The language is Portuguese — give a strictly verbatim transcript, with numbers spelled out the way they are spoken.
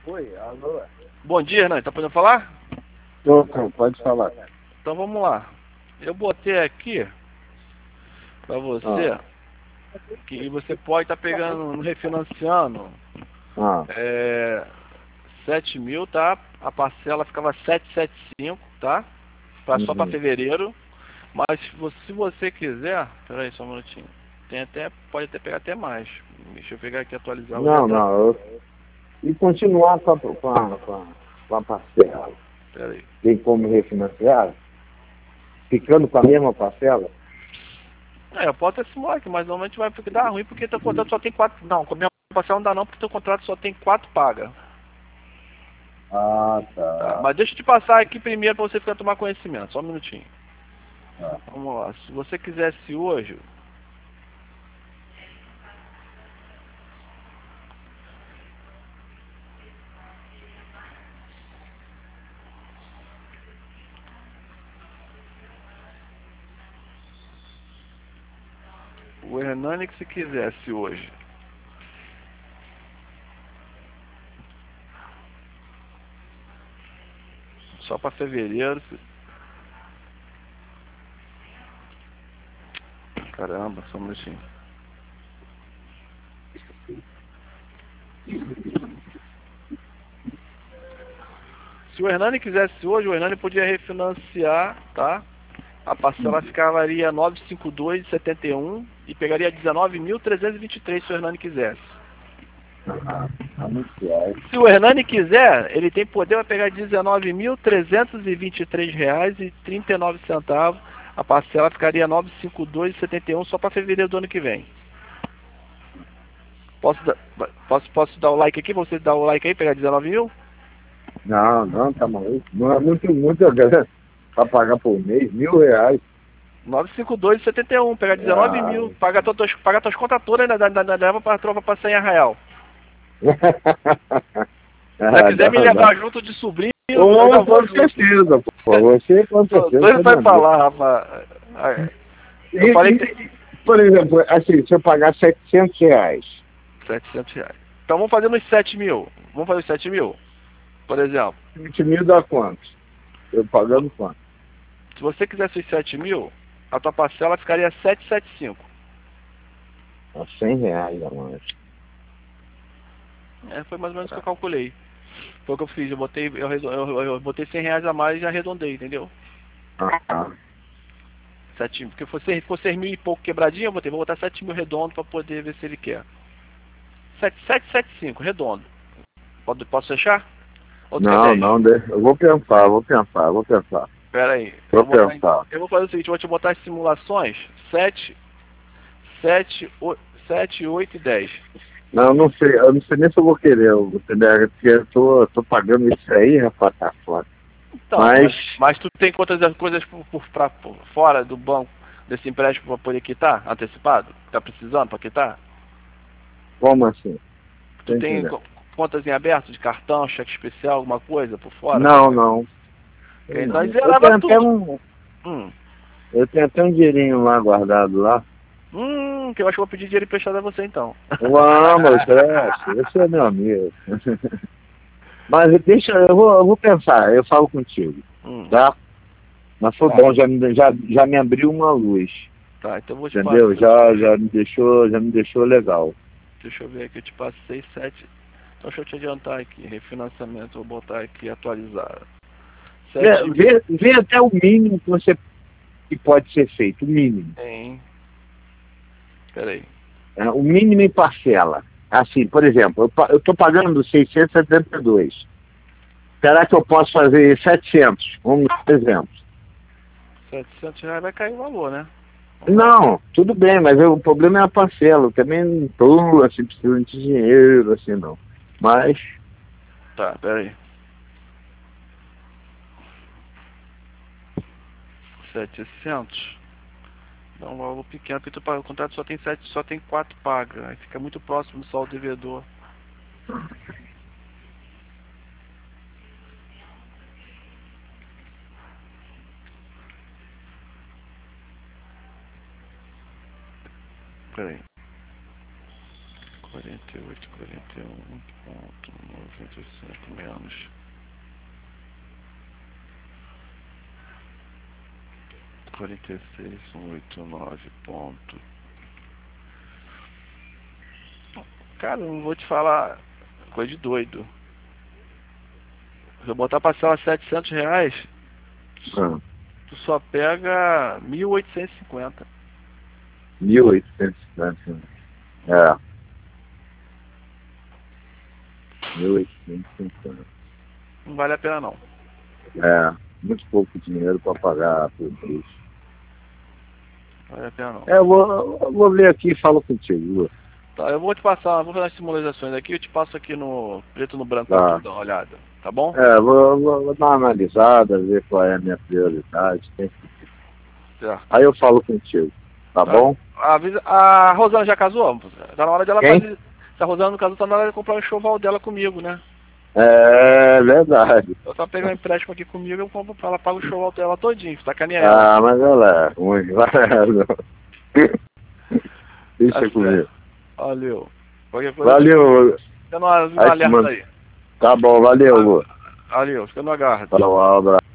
Oi, alô? Bom dia, Hernani. Tá podendo falar? Tô, tô, pode falar. Então vamos lá. Eu botei aqui pra você Ah, que você pode estar pegando, refinanciando ah, é, sete mil, tá? A parcela ficava setecentos e setenta e cinco, tá? Pra, só para uhum. fevereiro. Mas se você, se você quiser, peraí só um minutinho. Tem até, pode até pegar até mais. Deixa eu pegar aqui e atualizar o Não, exato. não, eu... E continuar com a, com a, com a, com a parcela. Peraí. Tem como refinanciar? Ficando com a mesma parcela? É, eu posso até simular aqui, mas normalmente vai dar ruim porque teu contrato só tem quatro. Não, com a minha parcela não dá não, porque teu contrato só tem quatro pagas. Ah, Tá, tá. mas deixa eu te passar aqui primeiro para você ficar tomar conhecimento. Só um minutinho. tá. Vamos lá. Se você quisesse hoje, o Hernani que se quisesse hoje, só para fevereiro. Caramba, só um minutinho. Se o Hernani quisesse hoje, o Hernani podia refinanciar, tá? A parcela ficaria novecentos e cinquenta e dois vírgula setenta e um e pegaria dezenove mil trezentos e vinte e três se o Hernani quisesse. Ah, anunciar. Se o Hernani quiser, ele tem poder para pegar dezenove mil trezentos e vinte e três reais e trinta e nove centavos. A parcela ficaria novecentos e cinquenta e dois vírgula setenta e um só para fevereiro do ano que vem. Posso, dar- posso, posso dar o like aqui? Você dar o like aí, pegar dezenove mil? Não, não, tá maluco. Não é muito, muita grana pra pagar por mês, mil reais. novecentos e cinquenta e dois vírgula setenta e um, pegar dezenove Ah, mil, paga tuas, paga tuas contas todas, né? Da, da, da, leva pra tropa pra cem real. Se você ah, quiser me não, não. levar junto de sobrinho, eu ainda Oh, vou com junto. certeza, pô. Você com Tô certeza, doido você pra não ir é pra mesmo. lá, rapaz. E, Eu falei que tem e, por exemplo, assim, se eu pagar setecentos reais, setecentos reais. Então vamos fazer nos sete mil. Vamos fazer os sete mil, por exemplo. vinte mil dá quanto? Eu pagando quanto? Se você quisesse os sete mil, a tua parcela ficaria setecentos e setenta e cinco. A cem reais a mais. É, foi mais ou menos o que eu calculei. Foi o que eu fiz. Eu botei, eu, eu, eu botei cem reais a mais e arredondei, entendeu? Ah, ah. Sete, porque fosse, ficou seis mil e pouco quebradinho, eu botei, vou botar sete mil redondo para poder ver se ele quer. Setecentos e setenta e cinco, redondo. Pode, posso fechar? Ou tu quer Não, dez? não, deixa. Eu vou pensar, vou pensar, vou pensar. Pera aí, eu Vou vou botar, pensar. eu vou fazer o seguinte, eu vou te botar as simulações sete, sete, sete, oito e dez. Não, não sei, eu não sei nem se eu vou querer, entendeu? Porque eu tô, tô pagando isso aí, rapaz, tá foda. Então, Mas, mas, mas tu tem quantas coisas por, por, pra, por fora do banco desse empréstimo para poder quitar, antecipado? Tá precisando para quitar? como assim? Tu Tô tem entendendo. co- contas em aberto de cartão, cheque especial, alguma coisa por fora? Pra Não, pagar? não. Ok, Sei então aí não. Eu zerava tenho até tudo. um. Hum. Eu tenho até um dinheirinho lá guardado lá. Hum, que eu acho que eu vou pedir dinheiro emprestado a você então. Vamos, cresce, esse é meu amigo. Mas deixa, eu vou, eu vou pensar, eu falo contigo, hum. tá? Mas foi Tá, bom, já me, já, já me abriu uma luz, tá, então eu vou te entendeu? passar. Já, já me deixou, já me deixou legal. Deixa eu ver aqui, eu te passei sete. Então deixa eu te adiantar aqui. Refinanciamento, vou botar aqui atualizar. Vê, Sete mil. vê, vê até o mínimo que você que pode ser feito, o mínimo. Em. Peraí. Né? O mínimo em parcela. Assim, por exemplo, eu estou pagando seiscentos e setenta e dois. Será que eu posso fazer setecentos? Vamos por exemplo. Setecentos reais vai cair o valor, né? Vamos lá. Não, tudo bem, mas eu, o problema é a parcela. Eu também não estou assim, precisando de dinheiro, assim, não. Mas, Tá, peraí. Setecentos. Dá um valor pequeno, porque tu paga, o contrato só tem sete, só tem quatro pagas. Aí fica muito próximo do saldo devedor. Peraí. quarenta e oito, quarenta e um ponto cento e cinco menos quarenta e seis, cento e oitenta e nove ponto. Cara, não vou te falar coisa de doido. Se eu botar parcela setecentos reais, Ah, tu só pega mil oitocentos e cinquenta. mil oitocentos e cinquenta. É. mil oitocentos e cinquenta. Não vale a pena não. É. Muito pouco dinheiro para pagar por mês. Não vale a pena não. É, eu vou, eu vou ver aqui e falo contigo. Tá, eu vou te passar, vou fazer as simulações aqui, eu te passo aqui no preto no branco Tá. pra tu dar uma olhada, tá bom? É, vou, vou, vou dar uma analisada, ver qual é a minha prioridade. Tem que- Certo. Aí eu falo contigo. Tá bom? A, avisa- a Rosana já casou? Tá na hora dela Quem? fazer. Se a Rosana não casou, tá na hora de comprar o enxoval dela comigo, né? É verdade. Eu só pego um empréstimo aqui comigo, eu compro pra ela, pago o enxoval dela todinho, sacaneia ela. Ah, mas ela é ruim. Deixa Tá comigo. certo. Valeu. Qualquer coisa, Valeu. fica no, no Aí, alerta mano. aí. Tá bom, valeu. Valeu, fica no aguardo. Falou, um abraço.